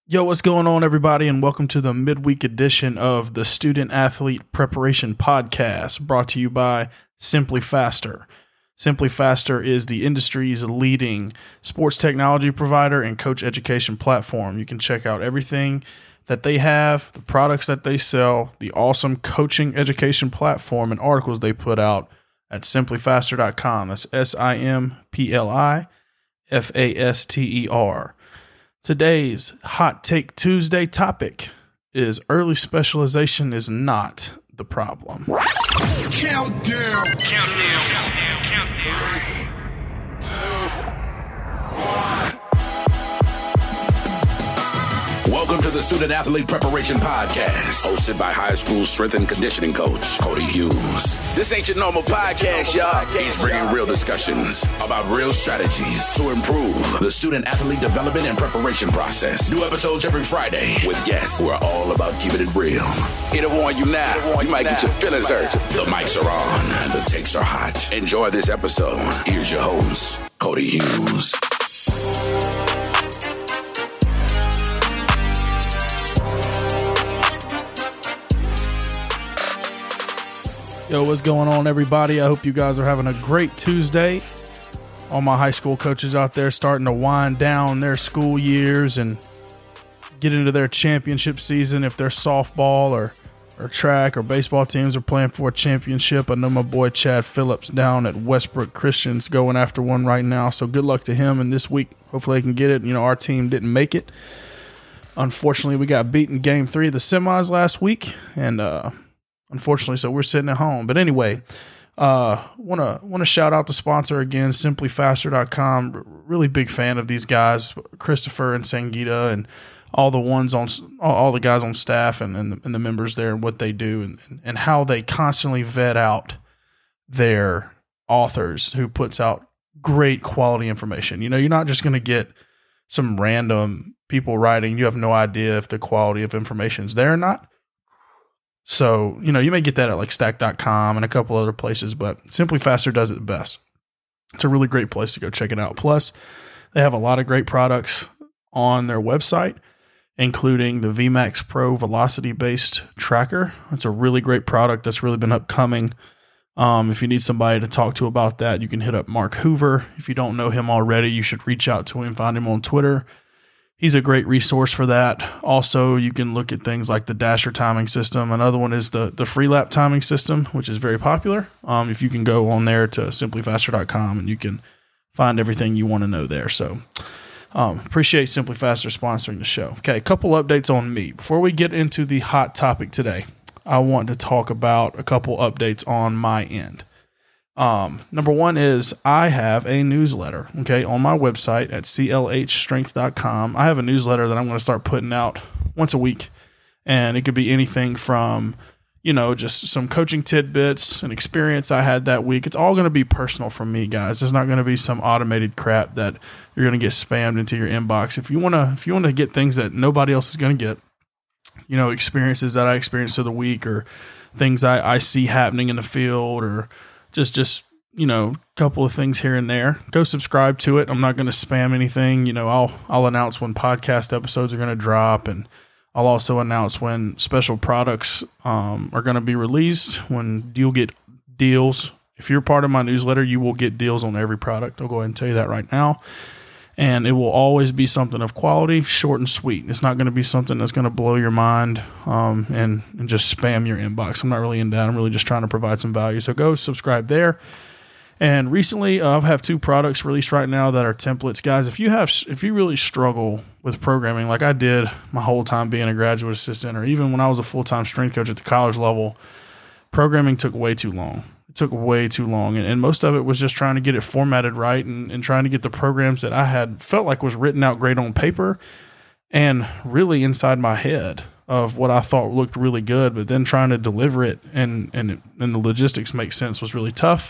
Yo, what's going on, everybody, and welcome to the midweek edition of the Student Athlete Preparation Podcast, brought to you by Simply Faster. Simply Faster is the industry's leading sports technology provider and coach education platform. You can check out everything that they have, the products that they sell, the awesome coaching education platform, and articles they put out at simplyfaster.com. That's SIMPLIFASTER. Today's Hot Take Tuesday topic is early specialization is not the problem. Countdown. Welcome to the Student Athlete Preparation Podcast, hosted by high school strength and conditioning coach Cody Hughes. This ain't your normal podcast, y'all. He's bringing real discussions about real strategies to improve the student athlete development and preparation process. New episodes every Friday with guests who are all about keeping it real. Here to warn you now, you might get your feelings hurt. The mics are on and the takes are hot. Enjoy this episode. Here's your host, Cody Hughes. Yo, what's going on, everybody? I hope you guys are having a great Tuesday. All my high school coaches out there starting to wind down their school years and get into their championship season. If their softball or track or baseball teams are playing for a championship, I know my boy Chad Phillips down at Westbrook Christian's going after one right now. So good luck to him. And this week, hopefully they can get it. You know, our team didn't make it. Unfortunately, we got beaten Game 3 of the semis last week. And, unfortunately, so we're sitting at home. But anyway, want to shout out the sponsor again, simplyfaster.com. Really big fan of these guys, Christopher and Sangeeta, and all the guys on staff and the members there and what they do and how they constantly vet out their authors who puts out great quality information. You know, you're not just going to get some random people writing. You have no idea if the quality of information is there or not. So, you know, you may get that at like stack.com and a couple other places, but Simply Faster does it the best. It's a really great place to go check it out. Plus, they have a lot of great products on their website, including the VMAX Pro velocity-based tracker. It's a really great product that's really been upcoming. If you need somebody to talk to about that, you can hit up Mark Hoover. If you don't know him already, you should reach out to him, find him on Twitter. He's a great resource for that. Also, you can look at things like the Dasher timing system. Another one is the Freelap timing system, which is very popular. If you can go on there to simplyfaster.com and you can find everything you want to know there. So appreciate Simply Faster sponsoring the show. Okay, a couple updates on me. Before we get into the hot topic today, I want to talk about a couple updates on my end. Number one is I have a newsletter, okay, on my website at clhstrength.com. I have a newsletter that I'm going to start putting out once a week, and it could be anything from, you know, just some coaching tidbits, an experience I had that week. It's all going to be personal from me, guys. It's not going to be some automated crap that you're going to get spammed into your inbox. If you want to get things that nobody else is going to get, you know, experiences that I experienced through the week or things I see happening in the field or just you know, a couple of things here and there. Go subscribe to it. I'm not going to spam anything. You know, I'll announce when podcast episodes are going to drop, and I'll also announce when special products are going to be released, when you'll get deals. If you're part of my newsletter, you will get deals on every product. I'll go ahead and tell you that right now. And it will always be something of quality, short and sweet. It's not going to be something that's going to blow your mind and just spam your inbox. I'm not really into that. I'm really just trying to provide some value. So go subscribe there. And recently, I have 2 products released right now that are templates. Guys, if you really struggle with programming like I did my whole time being a graduate assistant, or even when I was a full-time strength coach at the college level, programming took way too long. Took way too long, and most of it was just trying to get it formatted right and trying to get the programs that I had felt like was written out great on paper and really inside my head of what I thought looked really good, but then trying to deliver it and the logistics make sense was really tough.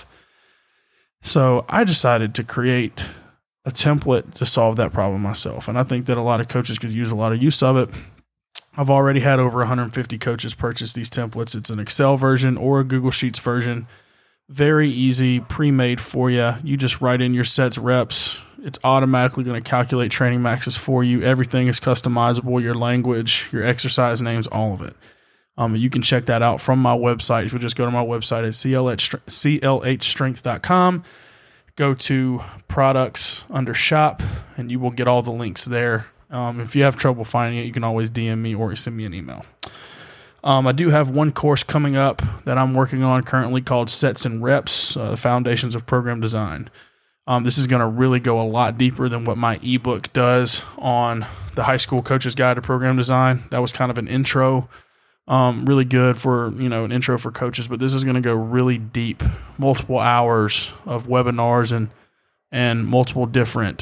So I decided to create a template to solve that problem myself, and I think that a lot of coaches could use a lot of use of it. I've already had over 150 coaches purchase these templates. It's an Excel version or a Google Sheets version. Very easy, pre-made for you. You just write in your sets, reps, It's automatically going to calculate training maxes for you. Everything is customizable, your language, your exercise names, all of it. You can check that out from my website. If you just go to my website at clhstrength.com, go to products under shop, and you will get all the links there. If you have trouble finding it, you can always DM me or send me an email. I do have one course coming up that I'm working on currently called Sets and Reps, Foundations of Program Design. This is going to really go a lot deeper than what my ebook does on the High School Coach's Guide to Program Design. That was kind of an intro, really good for, an intro for coaches, but this is going to go really deep, multiple hours of webinars and multiple different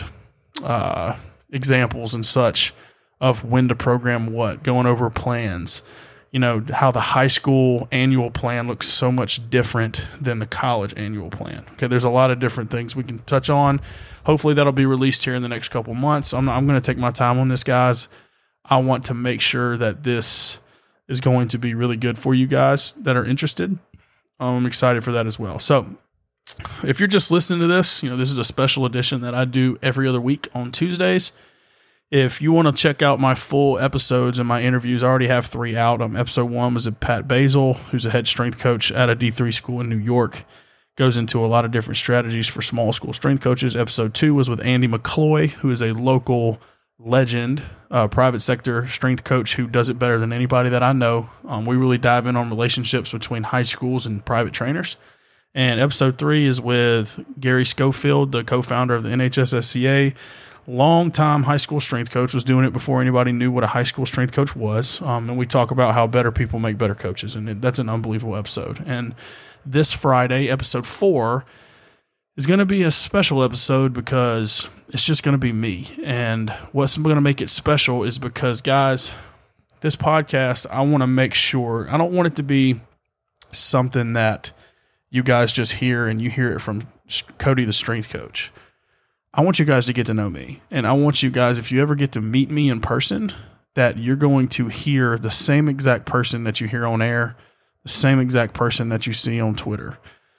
examples and such of when to program what, going over plans, how the high school annual plan looks so much different than the college annual plan. Okay, there's a lot of different things we can touch on. Hopefully that'll be released here in the next couple months. I'm going to take my time on this, guys. I want to make sure that this is going to be really good for you guys that are interested. I'm excited for that as well. So if you're just listening to this, this is a special edition that I do every other week on Tuesdays. If you want to check out my full episodes and my interviews, I already have 3 out. Episode 1 was with Pat Basil, who's a head strength coach at a D3 school in New York. Goes into a lot of different strategies for small school strength coaches. Episode 2 was with Andy McCloy, who is a local legend, private sector strength coach who does it better than anybody that I know. We really dive in on relationships between high schools and private trainers. And episode 3 is with Gary Schofield, the co-founder of the NHSSCA. Long-time high school strength coach, was doing it before anybody knew what a high school strength coach was. And we talk about how better people make better coaches. And that's an unbelievable episode. And this Friday, episode 4, is going to be a special episode because it's just going to be me. And what's going to make it special is because, guys, this podcast, I want to make sure, I don't want it to be something that you guys just hear and you hear it from Cody, the strength coach. I want you guys to get to know me. And I want you guys, if you ever get to meet me in person, that you're going to hear the same exact person that you hear on air, the same exact person that you see on Twitter.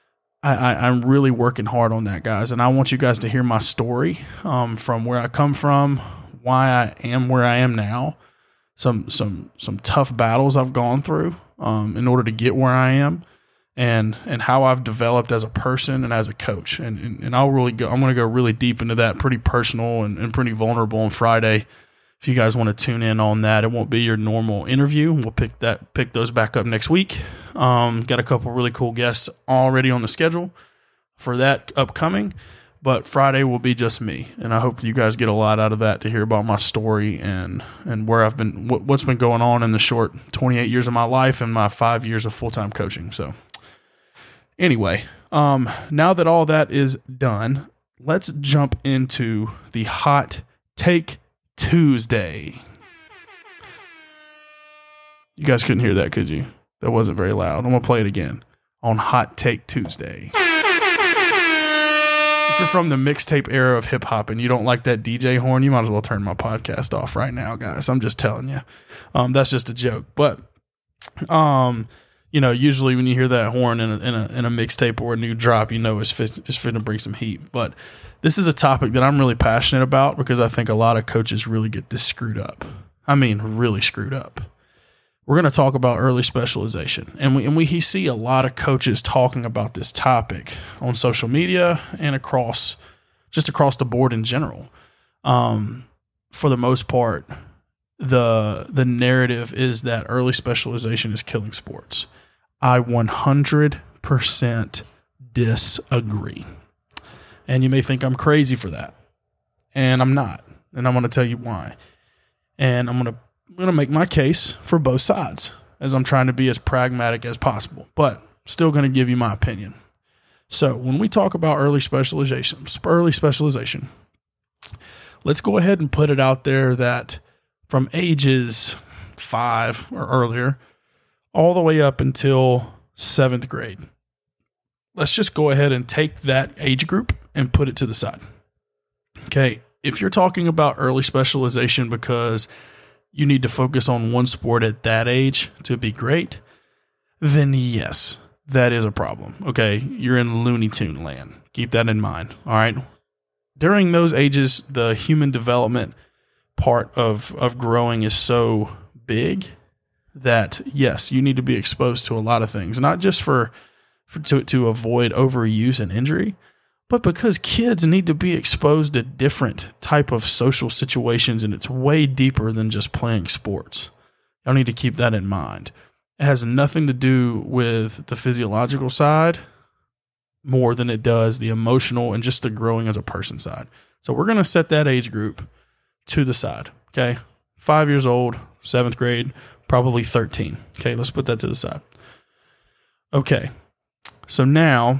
I'm really working hard on that, guys. And I want you guys to hear my story from where I come from, why I am where I am now, some tough battles I've gone through in order to get where I am. And how I've developed as a person and as a coach. And I'm going to go really deep into that, pretty personal and pretty vulnerable on Friday. If you guys want to tune in on that, it won't be your normal interview. We'll pick those back up next week. Got a couple really cool guests already on the schedule for that upcoming, but Friday will be just me. And I hope you guys get a lot out of that to hear about my story and where I've been, what's been going on in the short 28 years of my life and my 5 years of full-time coaching. So, anyway, now that all that is done, let's jump into the Hot Take Tuesday. You guys couldn't hear that, could you? That wasn't very loud. I'm going to play it again on Hot Take Tuesday. If you're from the mixtape era of hip-hop and you don't like that DJ horn, you might as well turn my podcast off right now, guys. I'm just telling you. That's just a joke. But, usually when you hear that horn in a mixtape or a new drop, it's fit to bring some heat. But this is a topic that I'm really passionate about because I think a lot of coaches really get this screwed up. I mean, really screwed up. We're going to talk about early specialization. And we see a lot of coaches talking about this topic on social media and across the board in general. For the most part, the narrative is that early specialization is killing sports. I 100% disagree. And you may think I'm crazy for that. And I'm not. And I'm going to tell you why. And I'm going to make my case for both sides as I'm trying to be as pragmatic as possible. But still going to give you my opinion. So when we talk about early specialization, let's go ahead and put it out there that from ages 5 or earlier, all the way up until 7th grade. Let's just go ahead and take that age group and put it to the side. Okay, if you're talking about early specialization because you need to focus on one sport at that age to be great, then yes, that is a problem. Okay, you're in Looney Tune land. Keep that in mind, all right? during those ages, the human development part of growing is so big that, yes, you need to be exposed to a lot of things, not just to avoid overuse and injury, but because kids need to be exposed to different type of social situations, and it's way deeper than just playing sports. Y'all need to keep that in mind. It has nothing to do with the physiological side more than it does the emotional and just the growing as a person side. So we're going to set that age group to the side, okay? 5 years old, 7th grade, probably 13. Okay, let's put that to the side. Okay, so now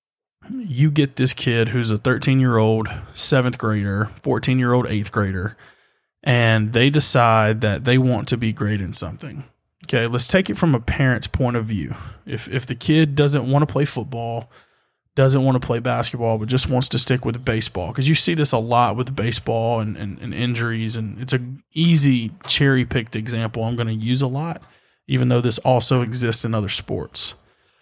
you get this kid who's a 13-year-old 7th grader, 14-year-old 8th grader, and they decide that they want to be great in something. Okay, let's take it from a parent's point of view. If the kid doesn't want to play football, doesn't want to play basketball, but just wants to stick with baseball, because you see this a lot with baseball and injuries, and it's an easy cherry-picked example I'm going to use a lot, even though this also exists in other sports,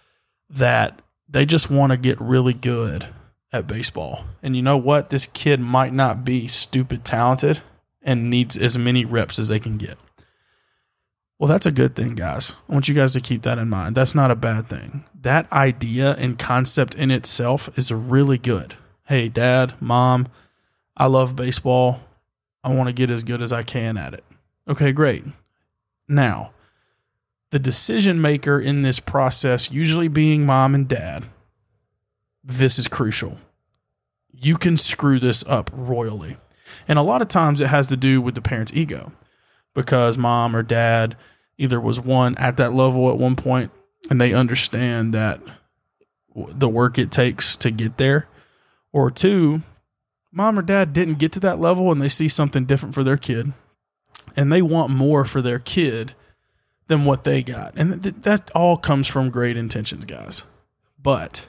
that they just want to get really good at baseball. And you know what? This kid might not be stupid talented and needs as many reps as they can get. Well, that's a good thing, guys. I want you guys to keep that in mind. That's not a bad thing. That idea and concept in itself is really good. Hey, Dad, Mom, I love baseball. I want to get as good as I can at it. Okay, great. Now, the decision maker in this process, usually being mom and dad, this is crucial. You can screw this up royally. And a lot of times it has to do with the parent's ego, because mom or dad either was one at that level at one point and they understand that the work it takes to get there, or two, mom or dad didn't get to that level and they see something different for their kid and they want more for their kid than what they got. And that all comes from great intentions, guys. But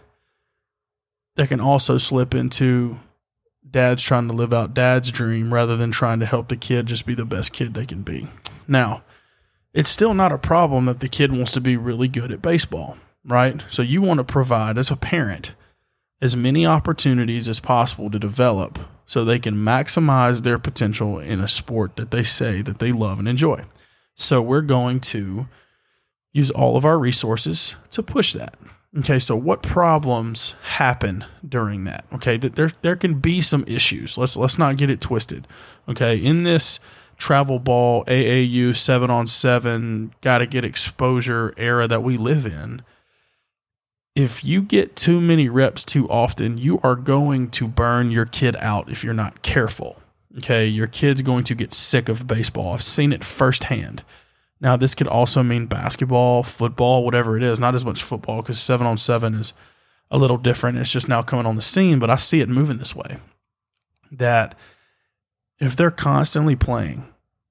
that can also slip into dad's trying to live out dad's dream rather than trying to help the kid just be the best kid they can be. Now, it's still not a problem that the kid wants to be really good at baseball, right? So you want to provide, as a parent, as many opportunities as possible to develop so they can maximize their potential in a sport that they say that they love and enjoy. So we're going to use all of our resources to push that. Okay, so what problems happen during that? Okay, there can be some issues. Let's not get it twisted. Okay, in this travel ball, AAU, 7-on-7, got to get exposure era that we live in, if you get too many reps too often, you are going to burn your kid out if you're not careful. Okay, your kid's going to get sick of baseball. I've seen it firsthand. Now, this could also mean basketball, football, whatever it is. Not as much football, because 7-on-7 is a little different. It's just now coming on the scene, but I see it moving this way. That if they're constantly playing,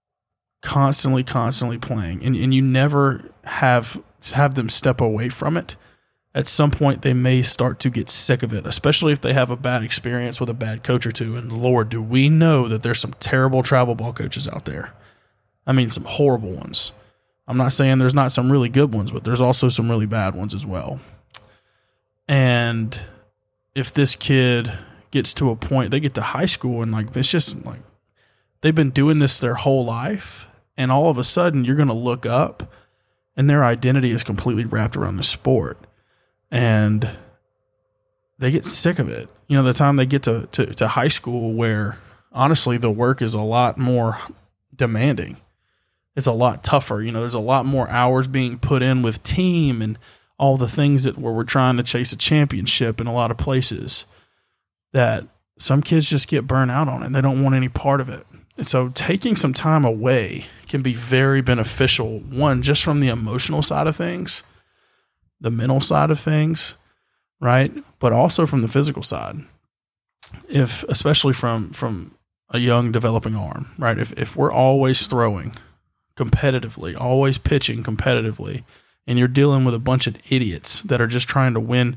and you never have them step away from it, at some point they may start to get sick of it, especially if they have a bad experience with a bad coach or two. And Lord, do we know that there's some terrible travel ball coaches out there. I mean, some horrible ones. I'm not saying there's not some really good ones, but there's also some really bad ones as well. And if this kid gets to a point, they get to high school and it's just like they've been doing this their whole life, and all of a sudden you're going to look up and their identity is completely wrapped around the sport. And they get sick of it. You know, the time they get to high school, where honestly the work is a lot more demanding. It's a lot tougher. You know, there's a lot more hours being put in with team and all the things where we're trying to chase a championship in a lot of places, that some kids just get burnt out on it and they don't want any part of it. And so taking some time away can be very beneficial. One, just from the emotional side of things, the mental side of things, right? But also from the physical side. Especially from a young developing arm, right? If we're always throwing competitively, always pitching competitively, and you're dealing with a bunch of idiots that are just trying to win,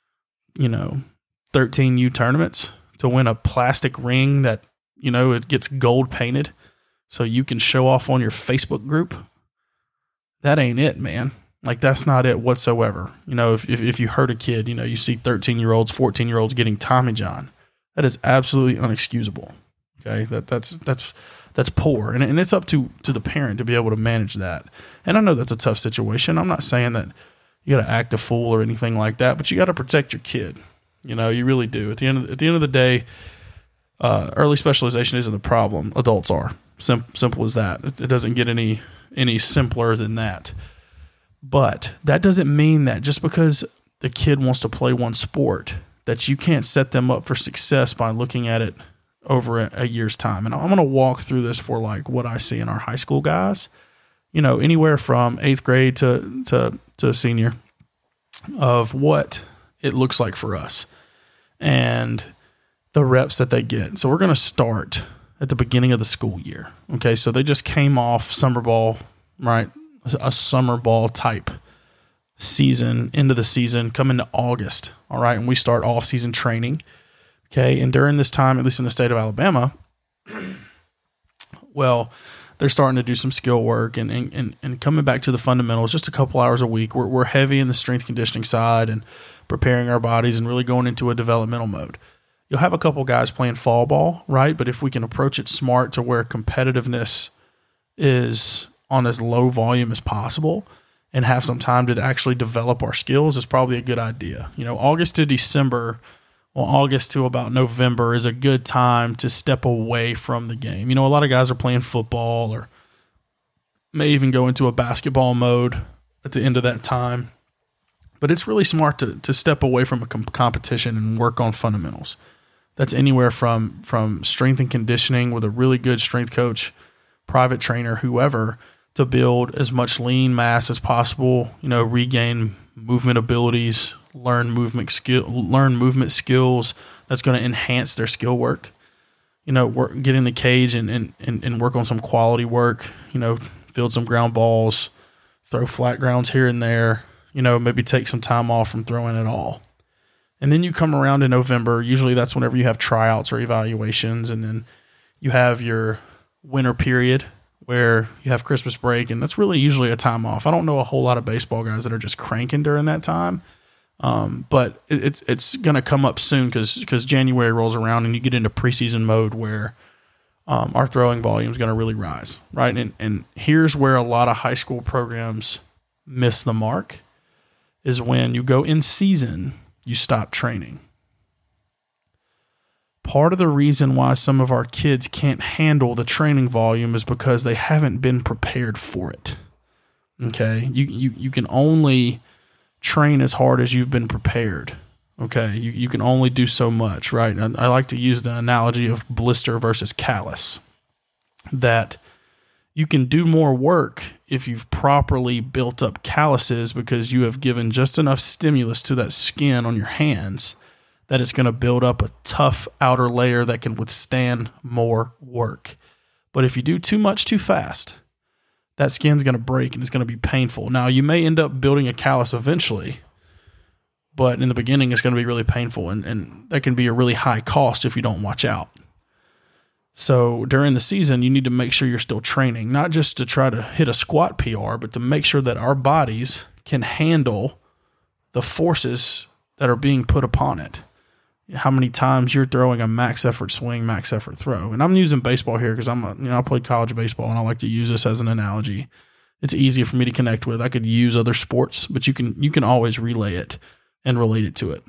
13U tournaments to win a plastic ring that, it gets gold painted so you can show off on your Facebook group, that ain't it, man. That's not it whatsoever. If you hurt a kid, you see 13-year-olds, 14-year-olds getting Tommy John. That is absolutely unexcusable. Okay, that's poor, and it's up to the parent to be able to manage that. And I know that's a tough situation. I'm not saying that you got to act a fool or anything like that, but you got to protect your kid. You know, you really do. At the end of the day, early specialization isn't the problem. Adults are. Simple as that. It doesn't get any simpler than that. But that doesn't mean that just because the kid wants to play one sport, that you can't set them up for success by looking at it over a year's time. And I'm going to walk through this for like what I see in our high school guys, you know, anywhere from 8th grade to senior, of what it looks like for us and the reps that they get. So we're going to start at the beginning of the school year. Okay. So they just came off summer ball, right? A summer ball type season, into the season, come into August. All right. And we start off season training. Okay. And during this time, at least in the state of Alabama, well, they're starting to do some skill work and coming back to the fundamentals just a couple hours a week. We're heavy in the strength conditioning side and preparing our bodies and really going into a developmental mode. You'll have a couple guys playing fall ball, right? But if we can approach it smart to where competitiveness is on as low volume as possible and have some time to actually develop our skills, is probably a good idea. You know, August to December, well, August to about November is a good time to step away from the game. You know, a lot of guys are playing football or may even go into a basketball mode at the end of that time. But it's really smart to step away from a competition and work on fundamentals. That's anywhere from strength and conditioning with a really good strength coach, private trainer, whoever, to build as much lean mass as possible, you know, regain movement abilities, learn movement skills that's going to enhance their skill work. You know, get in the cage and work on some quality work, you know, field some ground balls, throw flat grounds here and there, you know, maybe take some time off from throwing at all. And then you come around in November, usually that's whenever you have tryouts or evaluations, and then you have your winter period where you have Christmas break, and that's really usually a time off. I don't know a whole lot of baseball guys that are just cranking during that time, but it's going to come up soon because January rolls around and you get into preseason mode where our throwing volume is going to really rise, right? And here's where a lot of high school programs miss the mark, is when you go in season, you stop training. Part of the reason why some of our kids can't handle the training volume is because they haven't been prepared for it. Okay? You can only train as hard as you've been prepared. Okay? You can only do so much, right? And I like to use the analogy of blister versus callus, that you can do more work if you've properly built up calluses because you have given just enough stimulus to that skin on your hands that it's going to build up a tough outer layer that can withstand more work. But if you do too much too fast, that skin's going to break and it's going to be painful. Now, you may end up building a callus eventually, but in the beginning it's going to be really painful, and that can be a really high cost if you don't watch out. So during the season, you need to make sure you're still training, not just to try to hit a squat PR, but to make sure that our bodies can handle the forces that are being put upon it. How many times you're throwing a max effort swing, max effort throw. And I'm using baseball here because I played college baseball and I like to use this as an analogy. It's easier for me to connect with. I could use other sports, but you can always relay it and relate it to it.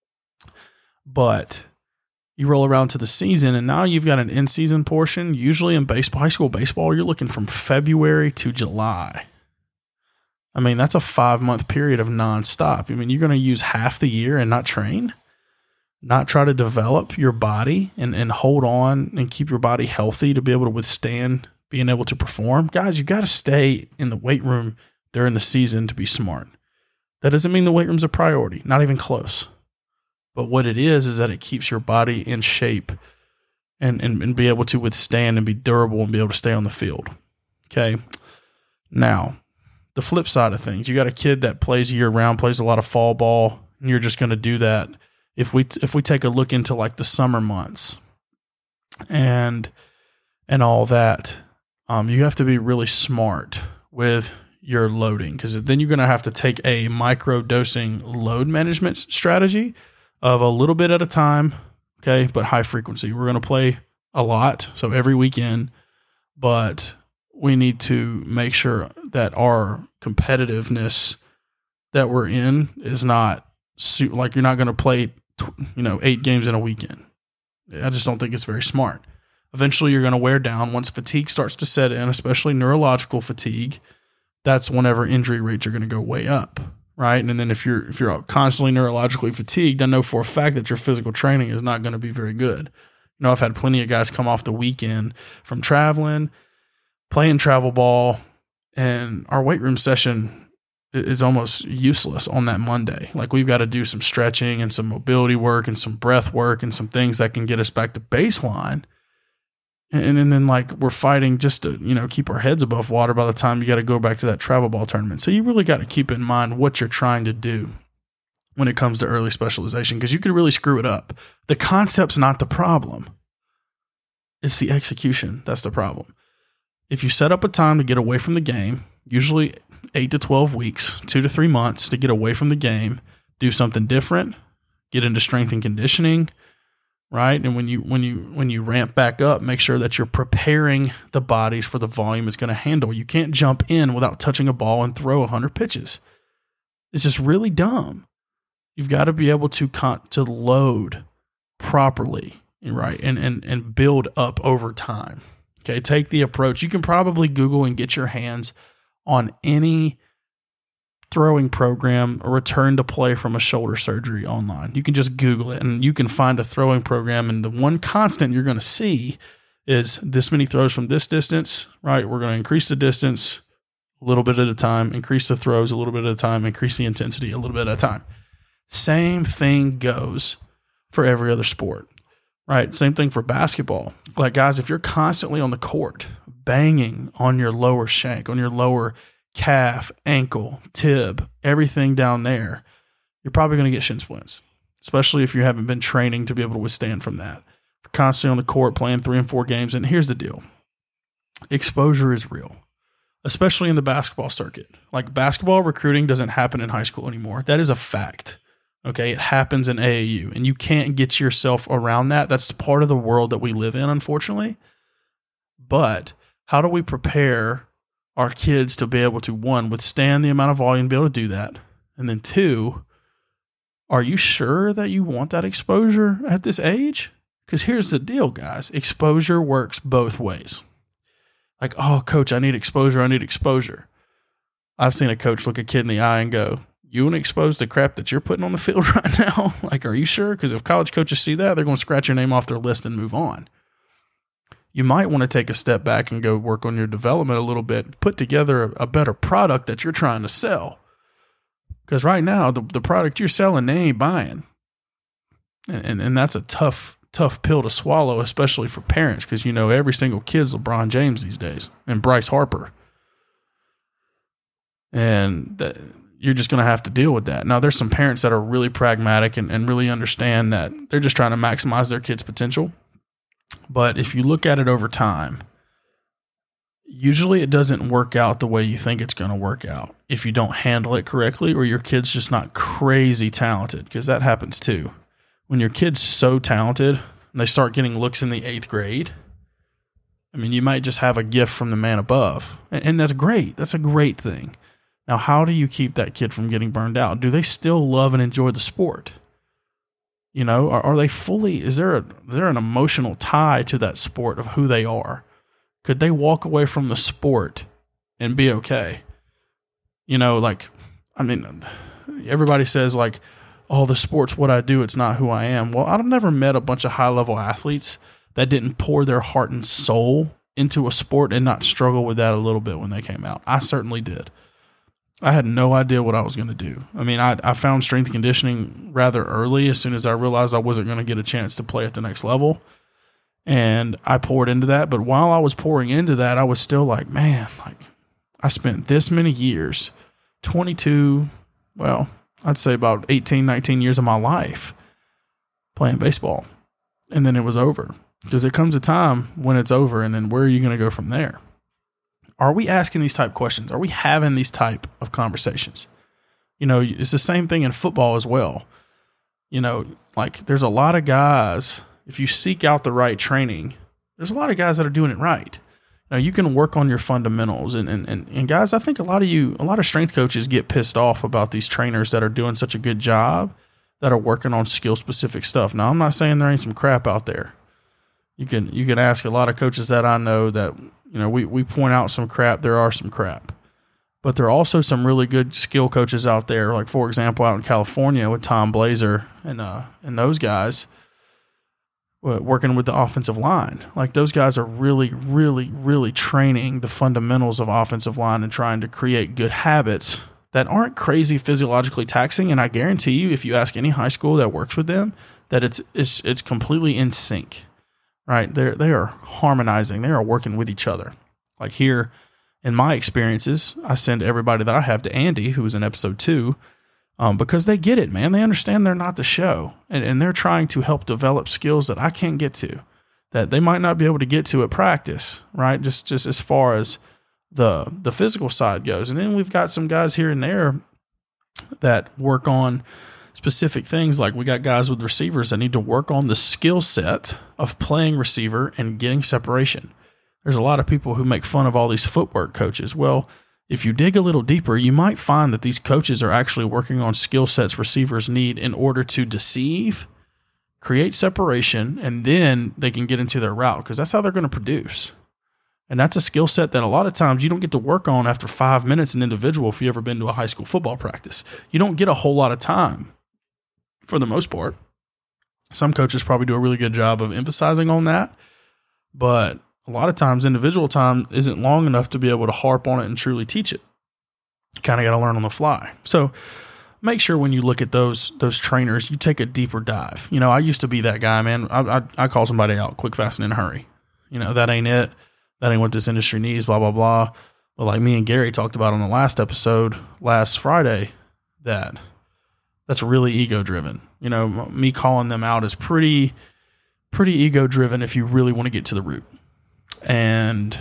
But you roll around to the season, and now you've got an in-season portion. Usually in baseball, high school baseball, you're looking from February to July. I mean, that's a 5-month period of nonstop. I mean, you're going to use half the year and not train, not try to develop your body and hold on and keep your body healthy to be able to withstand being able to perform. Guys, you got to stay in the weight room during the season to be smart. That doesn't mean the weight room's a priority, not even close. But what it is that it keeps your body in shape and be able to withstand and be durable and be able to stay on the field. Okay. Now, the flip side of things, you got a kid that plays year round, plays a lot of fall ball, and you're just going to do that. If we take a look into like the summer months and all that, you have to be really smart with your loading, because then you're going to have to take a micro dosing load management strategy of a little bit at a time okay, but high frequency. We're going to play a lot, so every weekend, but we need to make sure that our competitiveness that we're in is not like you're not going to play 8 games in a weekend. I just don't think it's very smart. Eventually you're going to wear down once fatigue starts to set in, especially neurological fatigue. That's whenever injury rates are going to go way up, right? And then if you're constantly neurologically fatigued, I know for a fact that your physical training is not going to be very good. I've had plenty of guys come off the weekend from traveling, playing travel ball, and our weight room session is almost useless on that Monday. Like, we've got to do some stretching and some mobility work and some breath work and some things that can get us back to baseline. And then like we're fighting just to, keep our heads above water by the time you got to go back to that travel ball tournament. So you really got to keep in mind what you're trying to do when it comes to early specialization, because you could really screw it up. The concept's not the problem. It's the execution that's the problem. If you set up a time to get away from the game, usually 8 to 12 weeks, 2 to 3 months to get away from the game, do something different, get into strength and conditioning, right? And when you ramp back up, make sure that you're preparing the bodies for the volume it's going to handle. You can't jump in without touching a ball and throw 100 pitches. It's just really dumb. You've got to be able to load properly, right? And build up over time. Okay, take the approach. You can probably Google and get your hands on any throwing program or return to play from a shoulder surgery online. You can just Google it and you can find a throwing program. And the one constant you're going to see is this many throws from this distance, right? We're going to increase the distance a little bit at a time, increase the throws a little bit at a time, increase the intensity a little bit at a time. Same thing goes for every other sport, right? Same thing for basketball. Like, guys, if you're constantly on the court banging on your lower shank, on your lower calf, ankle, tib, everything down there, you're probably going to get shin splints, especially if you haven't been training to be able to withstand from that. If you're constantly on the court playing 3 and 4 games, and here's the deal. Exposure is real, especially in the basketball circuit. Like, basketball recruiting doesn't happen in high school anymore. That is a fact. Okay, it happens in AAU, and you can't get yourself around that. That's part of the world that we live in, unfortunately. But how do we prepare our kids to be able to, 1, withstand the amount of volume to be able to do that? And then 2, are you sure that you want that exposure at this age? Because here's the deal, guys. Exposure works both ways. Like, oh, coach, I need exposure. I need exposure. I've seen a coach look a kid in the eye and go, you want to expose the crap that you're putting on the field right now? Like, are you sure? Because if college coaches see that, they're going to scratch your name off their list and move on. You might want to take a step back and go work on your development a little bit, put together a better product that you're trying to sell. Because right now, the product you're selling, they ain't buying. And that's a tough pill to swallow, especially for parents, because every single kid's LeBron James these days and Bryce Harper. And you're just going to have to deal with that. Now, there's some parents that are really pragmatic and really understand that they're just trying to maximize their kids' potential. But if you look at it over time, usually it doesn't work out the way you think it's going to work out if you don't handle it correctly, or your kid's just not crazy talented, because that happens too. When your kid's so talented and they start getting looks in the 8th grade, you might just have a gift from the man above. And that's great. That's a great thing. Now, how do you keep that kid from getting burned out? Do they still love and enjoy the sport? Are they fully, is there an emotional tie to that sport of who they are? Could they walk away from the sport and be okay? Everybody says like, oh, the sport's what I do. It's not who I am. Well, I've never met a bunch of high level athletes that didn't pour their heart and soul into a sport and not struggle with that a little bit when they came out. I certainly did. I had no idea what I was going to do. I found strength and conditioning rather early as soon as I realized I wasn't going to get a chance to play at the next level. And I poured into that. But while I was pouring into that, I was still like, man, I spent this many years, 22, well, I'd say about 18, 19 years of my life playing baseball. And then it was over. Because there comes a time when it's over, and then where are you going to go from there? Are we asking these type questions? Are we having these type of conversations? It's the same thing in football as well. There's a lot of guys if you seek out the right training, there's a lot of guys that are doing it right. Now, you can work on your fundamentals. And guys, I think a lot of strength coaches get pissed off about these trainers that are doing such a good job that are working on skill-specific stuff. Now, I'm not saying there ain't some crap out there. You can ask a lot of coaches that I know that, we point out some crap. There are some crap. But there are also some really good skill coaches out there, like, for example, out in California with Tom Blazer and those guys working with the offensive line. Like, those guys are really, really, really training the fundamentals of offensive line and trying to create good habits that aren't crazy physiologically taxing. And I guarantee you, if you ask any high school that works with them, that it's completely in sync, right? They are harmonizing. They are working with each other. Like here, in my experiences, I send everybody that I have to Andy, who was in episode 2, because they get it, man. They understand they're not the show, and they're trying to help develop skills that I can't get to, that they might not be able to get to at practice, right? Just as far as the physical side goes. And then we've got some guys here and there that work on specific things. Like we got guys with receivers that need to work on the skill set of playing receiver and getting separation. There's a lot of people who make fun of all these footwork coaches. Well, if you dig a little deeper, you might find that these coaches are actually working on skill sets receivers need in order to deceive, create separation, and then they can get into their route, because that's how they're going to produce. And that's a skill set that a lot of times you don't get to work on after 5 minutes an individual if you've ever been to a high school football practice. You don't get a whole lot of time for the most part. Some coaches probably do a really good job of emphasizing on that, but a lot of times individual time isn't long enough to be able to harp on it and truly teach it. You kind of got to learn on the fly. So make sure when you look at those trainers, you take a deeper dive. I used to be that guy, man. I call somebody out quick, fast, and in a hurry. That ain't it. That ain't what this industry needs, blah, blah, blah. But like me and Gary talked about on the last episode last Friday, that's really ego-driven. Me calling them out is pretty ego-driven if you really want to get to the root. And,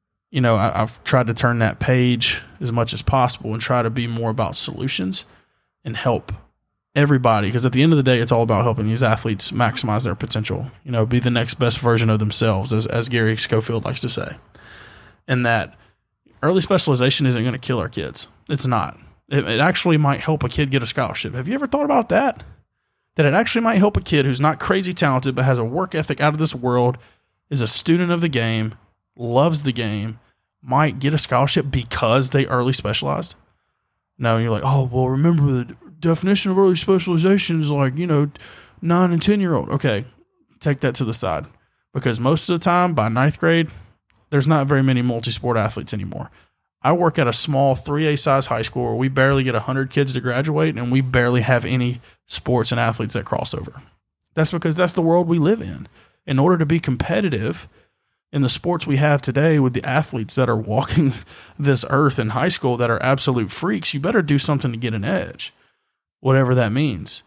I've tried to turn that page as much as possible and try to be more about solutions and help everybody. Because at the end of the day, it's all about helping these athletes maximize their potential, be the next best version of themselves, as Gary Schofield likes to say. And that early specialization isn't going to kill our kids. It's not. It actually might help a kid get a scholarship. Have you ever thought about that? That it actually might help a kid who's not crazy talented but has a work ethic out of this world, is a student of the game, loves the game, might get a scholarship because they early specialized? No, you're like, oh, well, remember the definition of early specialization is like, 9 and 10-year-old. Okay, take that to the side. Because most of the time, by 9th grade, there's not very many multi-sport athletes anymore. I work at a small 3A size high school where we barely get 100 kids to graduate, and we barely have any sports and athletes that cross over. That's because that's the world we live in. In order to be competitive in the sports we have today with the athletes that are walking this earth in high school that are absolute freaks, you better do something to get an edge, whatever that means.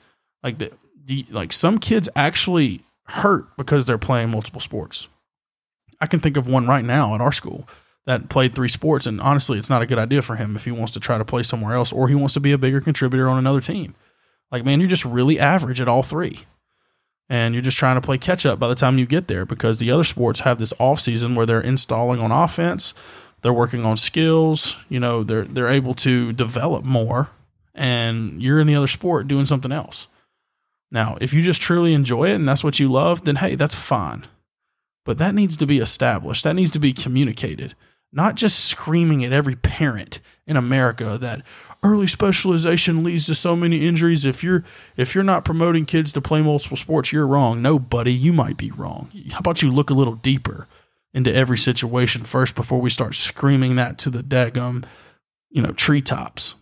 Like some kids actually hurt because they're playing multiple sports. I can think of one right now at our school that played 3 sports, and honestly, it's not a good idea for him if he wants to try to play somewhere else or he wants to be a bigger contributor on another team. Like, man, you're just really average at all 3. And you're just trying to play catch up by the time you get there, because the other sports have this off season where they're installing on offense, they're working on skills, they're able to develop more, and you're in the other sport doing something else. Now, if you just truly enjoy it and that's what you love, then hey, that's fine. But that needs to be established. That needs to be communicated, not just screaming at every parent in America that early specialization leads to so many injuries. If you're not promoting kids to play multiple sports, you're wrong. No, buddy, you might be wrong. How about you look a little deeper into every situation first before we start screaming that to the daggum, treetops.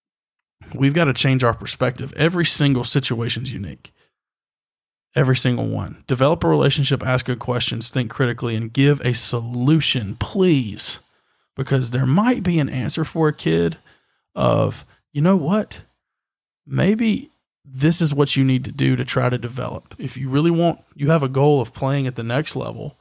We've got to change our perspective. Every single situation's unique. Every single one. Develop a relationship, ask good questions, think critically, and give a solution, please. Because there might be an answer for a kid of, you know what? Maybe this is what you need to do to try to develop. If you really you have a goal of playing at the next level,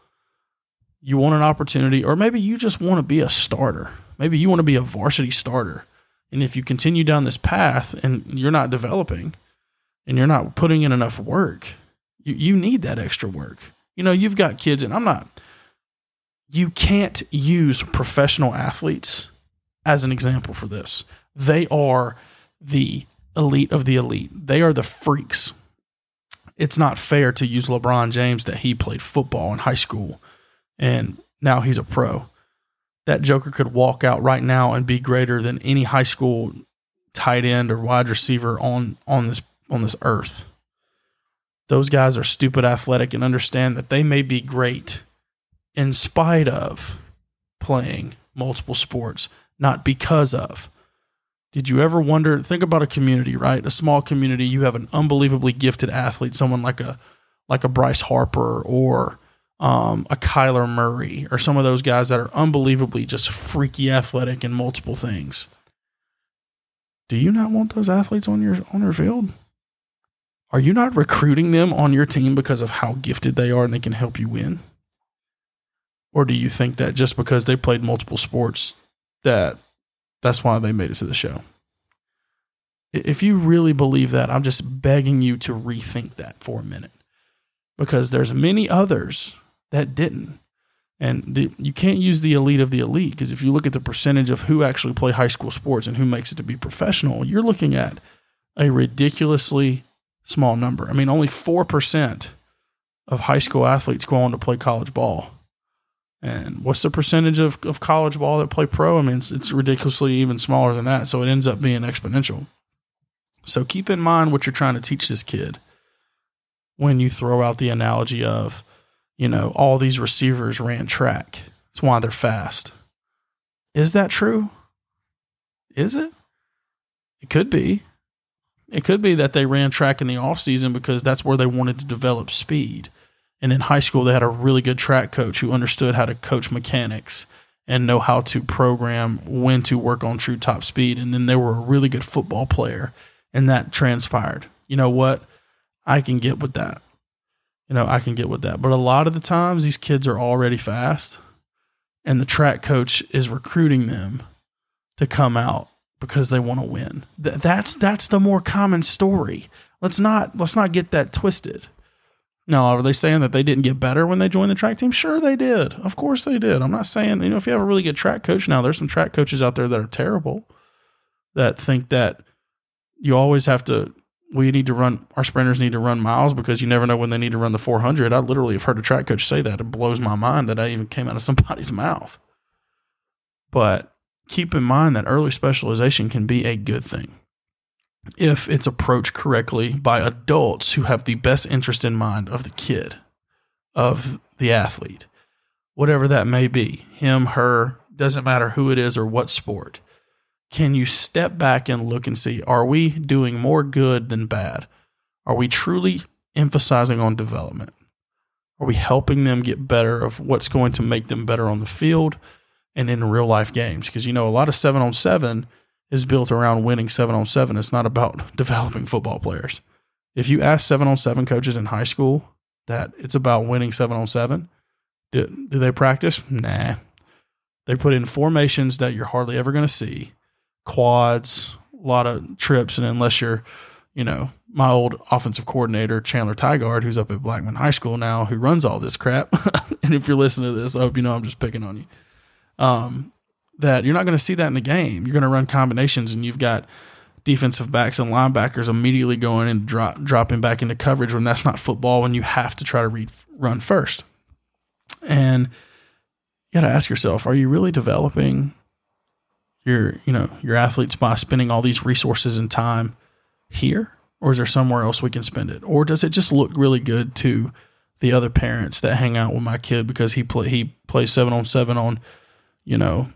you want an opportunity, or maybe you just want to be a starter. Maybe you want to be a varsity starter. And if you continue down this path and you're not developing and you're not putting in enough work, You need that extra work. You've got kids, and you can't use professional athletes as an example for this. They are the elite of the elite. They are the freaks. It's not fair to use LeBron James that he played football in high school and now he's a pro. That joker could walk out right now and be greater than any high school tight end or wide receiver on this earth. Those guys are stupid athletic and understand that they may be great in spite of playing multiple sports, not because of. Did you ever wonder, think about a community, right? A small community, you have an unbelievably gifted athlete, someone like a Bryce Harper or a Kyler Murray or some of those guys that are unbelievably just freaky athletic in multiple things. Do you not want those athletes on your field? Are you not recruiting them on your team because of how gifted they are and they can help you win? Or do you think that just because they played multiple sports that's why they made it to the show? If you really believe that, I'm just begging you to rethink that for a minute, because there's many others that didn't. And you can't use the elite of the elite, because if you look at the percentage of who actually play high school sports and who makes it to be professional, you're looking at a ridiculously small number. I mean, only 4% of high school athletes go on to play college ball. And what's the percentage of college ball that play pro? I mean, it's ridiculously even smaller than that. So it ends up being exponential. So keep in mind what you're trying to teach this kid when you throw out the analogy of, all these receivers ran track. That's why they're fast. Is that true? Is it? It could be. It could be that they ran track in the off season because that's where they wanted to develop speed. And in high school, they had a really good track coach who understood how to coach mechanics and know how to program when to work on true top speed. And then they were a really good football player, and that transpired. You know what? I can get with that. But a lot of the times, these kids are already fast, and the track coach is recruiting them to come out because they want to win. That's the more common story. Let's not get that twisted. Now, are they saying that they didn't get better when they joined the track team? Sure, they did. Of course they did. I'm not saying, if you have a really good track coach now, there's some track coaches out there that are terrible that think that you always have to, our sprinters need to run miles because you never know when they need to run the 400. I literally have heard a track coach say that. It blows my mind that that even came out of somebody's mouth. But keep in mind that early specialization can be a good thing if it's approached correctly by adults who have the best interest in mind of the kid, of the athlete, whatever that may be, him, her, doesn't matter who it is or what sport. Can you step back and look and see, are we doing more good than bad? Are we truly emphasizing on development? Are we helping them get better of what's going to make them better on the field and in real life games? Because, a lot of 7-on-7 is built around winning 7-on-7. It's not about developing football players. If you ask 7-on-7 coaches in high school that it's about winning 7-on-7, do they practice? Nah. They put in formations that you're hardly ever going to see, quads, a lot of trips, and unless you're, my old offensive coordinator, Chandler Tygard, who's up at Blackman High School now, who runs all this crap, and if you're listening to this, I hope you know I'm just picking on you, that you're not going to see that in the game. You're going to run combinations, and you've got defensive backs and linebackers immediately going and dropping back into coverage when that's not football, when you have to try to run first. And you got to ask yourself, are you really developing your athletes by spending all these resources and time here, or is there somewhere else we can spend it? Or does it just look really good to the other parents that hang out with my kid because he plays 7-on-7 on,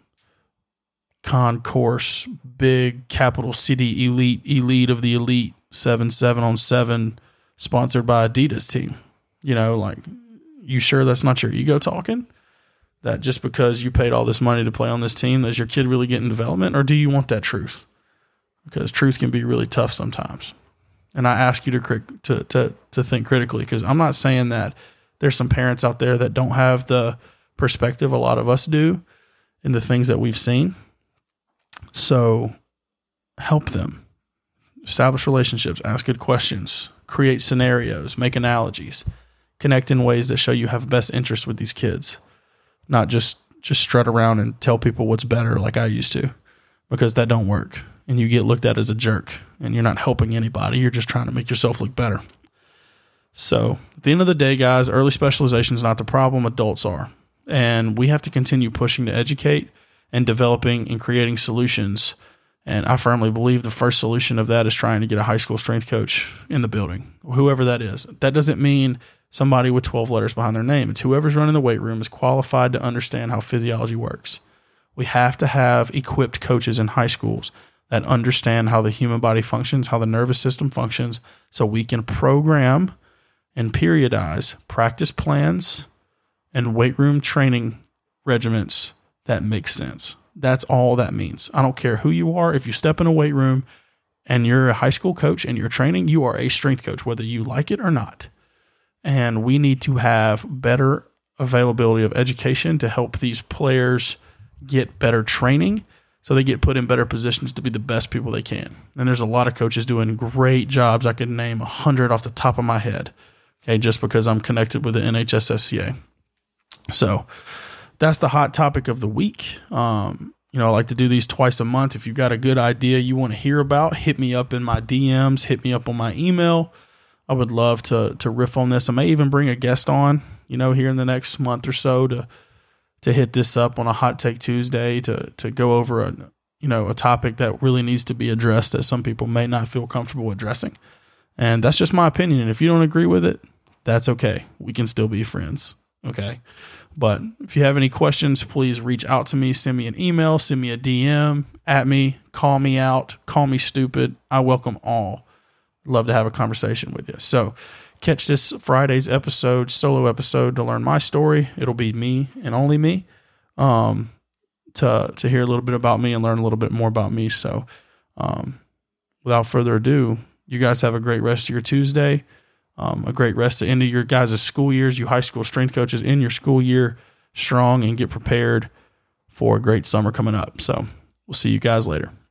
concourse, big capital city elite of the elite 7-on-7 sponsored by Adidas team? You sure that's not your ego talking? That just because you paid all this money to play on this team, does your kid really get in development, or do you want that truth? Because truth can be really tough sometimes. And I ask you to think critically, because I'm not saying that there's some parents out there that don't have the perspective a lot of us do in the things that we've seen. So help them. Establish relationships. Ask good questions. create scenarios, make analogies, connect in ways that show you have best interest with these kids, not just strut around and tell people what's better like I used to, because that don't work. And you get looked at as a jerk, and you're not helping anybody. You're just trying to make yourself look better. So at the end of the day, guys, early specialization is not the problem. Adults are. And we have to continue pushing to educate and developing and creating solutions. And I firmly believe the first solution of that is trying to get a high school strength coach in the building, whoever that is. That doesn't mean somebody with 12 letters behind their name. It's whoever's running the weight room is qualified to understand how physiology works. We have to have equipped coaches in high schools that understand how the human body functions, how the nervous system functions, so we can program and periodize practice plans and weight room training regiments that make sense. That's all that means. I don't care who you are. If you step in a weight room and you're a high school coach and you're training, you are a strength coach, whether you like it or not. And we need to have better availability of education to help these players get better training so they get put in better positions to be the best people they can. And there's a lot of coaches doing great jobs. I could name 100 off the top of my head, okay, just because I'm connected with the NHSSCA. So that's the hot topic of the week. I like to do these twice a month. If you've got a good idea you want to hear about, hit me up in my DMs, hit me up on my email. I would love to riff on this. I may even bring a guest on, here in the next month or so to hit this up on a Hot Take Tuesday to go over a topic that really needs to be addressed that some people may not feel comfortable addressing. And that's just my opinion. And if you don't agree with it, that's okay. We can still be friends. Okay. But if you have any questions, please reach out to me, send me an email, send me a DM, at me, call me out, call me stupid. I welcome all. Love to have a conversation with you. So catch this Friday's solo episode to learn my story. It'll be me and only me, to hear a little bit about me and learn a little bit more about me. So without further ado, you guys have a great rest of your Tuesday. A great rest of the end of your guys' school years, you high school strength coaches, in your school year strong and get prepared for a great summer coming up. So we'll see you guys later.